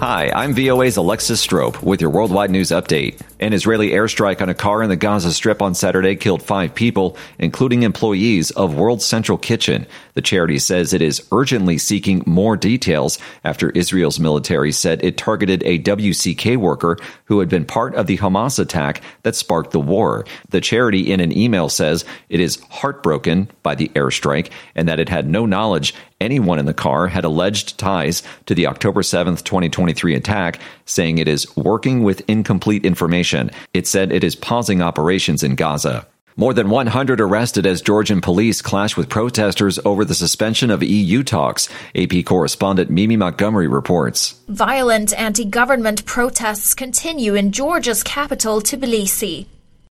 Hi, I'm VOA's Alexis Strope with your worldwide news update. An Israeli airstrike on a car in the Gaza Strip on Saturday killed 5 people, including employees of World Central Kitchen. The charity says it is urgently seeking more details after Israel's military said it targeted a WCK worker who had been part of the Hamas attack that sparked the war. The charity in an email says it is heartbroken by the airstrike and that it had no knowledge anyone in the car had alleged ties to the October 7th, 2023 attack, saying it is working with incomplete information. It said it is pausing operations in Gaza. More than 100 arrested as Georgian police clash with protesters over the suspension of EU talks. AP correspondent Mimi Montgomery reports. Violent anti-government protests continue in Georgia's capital, Tbilisi.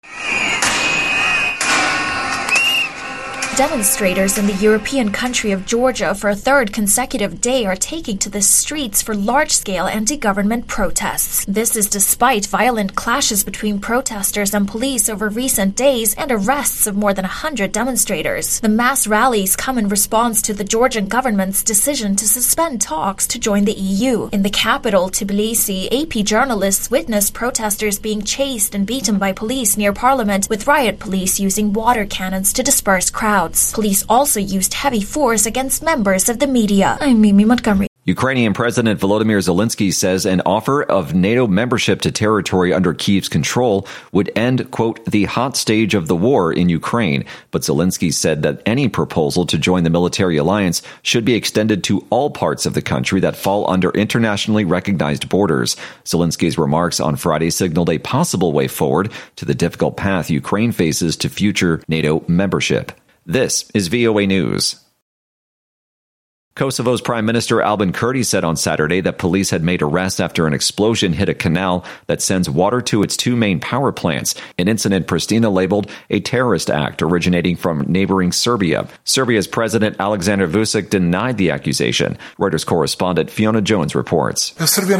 Demonstrators in the European country of Georgia for a third consecutive day are taking to the streets for large-scale anti-government protests. This is despite violent clashes between protesters and police over recent days and arrests of more than 100 demonstrators. The mass rallies come in response to the Georgian government's decision to suspend talks to join the EU. In the capital, Tbilisi, AP journalists witnessed protesters being chased and beaten by police near parliament, with riot police using water cannons to disperse crowds. Police also used heavy force against members of the media. I'm Mimi Montgomery. Ukrainian President Volodymyr Zelensky says an offer of NATO membership to territory under Kyiv's control would end, quote, the hot stage of the war in Ukraine. But Zelensky said that any proposal to join the military alliance should be extended to all parts of the country that fall under internationally recognized borders. Zelensky's remarks on Friday signaled a possible way forward to the difficult path Ukraine faces to future NATO membership. This is VOA News. Kosovo's Prime Minister Albin Kurti said on Saturday that police had made arrests after an explosion hit a canal that sends water to its 2 main power plants, an incident Pristina labeled a terrorist act originating from neighboring Serbia. Serbia's President Aleksandar Vučić denied the accusation. Reuters correspondent Fiona Jones reports.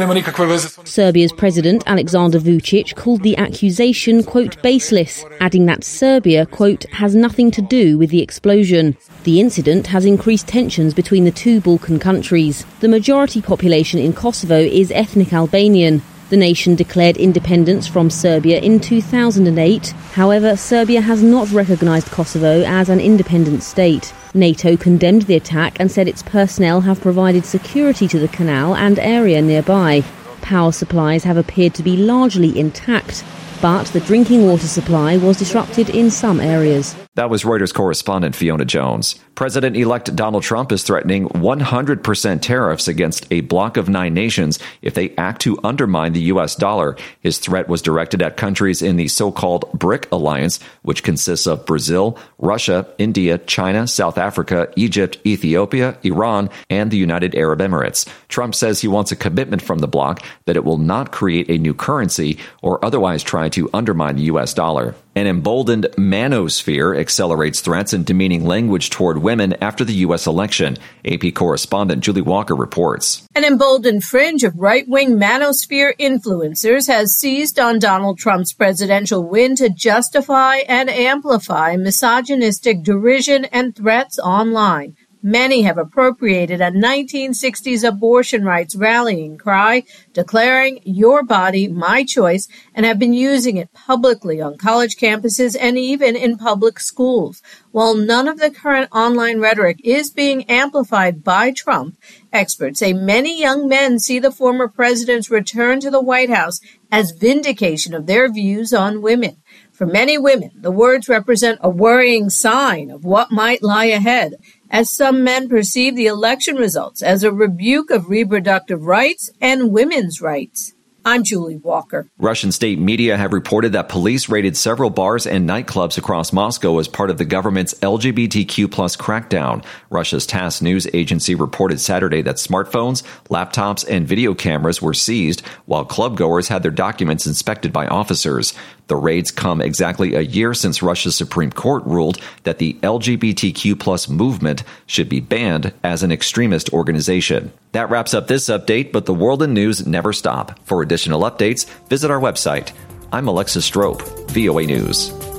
Serbia's President Aleksandar Vučić called the accusation, quote, baseless, adding that Serbia, quote, has nothing to do with the explosion. The incident has increased tensions between the 2 Balkan countries. The majority population in Kosovo is ethnic Albanian. The nation declared independence from Serbia in 2008. However, Serbia has not recognised Kosovo as an independent state. NATO condemned the attack and said its personnel have provided security to the canal and area nearby. Power supplies have appeared to be largely intact, but the drinking water supply was disrupted in some areas. That was Reuters correspondent Fiona Jones. President-elect Donald Trump is threatening 100% tariffs against a bloc of 9 nations if they act to undermine the U.S. dollar. His threat was directed at countries in the so-called BRIC alliance, which consists of Brazil, Russia, India, China, South Africa, Egypt, Ethiopia, Iran, and the United Arab Emirates. Trump says he wants a commitment from the bloc that it will not create a new currency or otherwise try to undermine the U.S. dollar. An emboldened manosphere accelerates threats and demeaning language toward women after the U.S. election. AP correspondent Julie Walker reports. An emboldened fringe of right-wing manosphere influencers has seized on Donald Trump's presidential win to justify and amplify misogynistic derision and threats online. Many have appropriated a 1960s abortion rights rallying cry, declaring "Your body, my choice," and have been using it publicly on college campuses and even in public schools. While none of the current online rhetoric is being amplified by Trump, experts say many young men see the former president's return to the White House as vindication of their views on women. For many women, the words represent a worrying sign of what might lie ahead, as some men perceive the election results as a rebuke of reproductive rights and women's rights. I'm Julie Walker. Russian state media have reported that police raided several bars and nightclubs across Moscow as part of the government's LGBTQ+ crackdown. Russia's TASS news agency reported Saturday that smartphones, laptops, and video cameras were seized, while clubgoers had their documents inspected by officers. The raids come exactly a year since Russia's Supreme Court ruled that the LGBTQ+ movement should be banned as an extremist organization. That wraps up this update, but the world and news never stop. For additional updates, visit our website. I'm Alexis Strope, VOA News.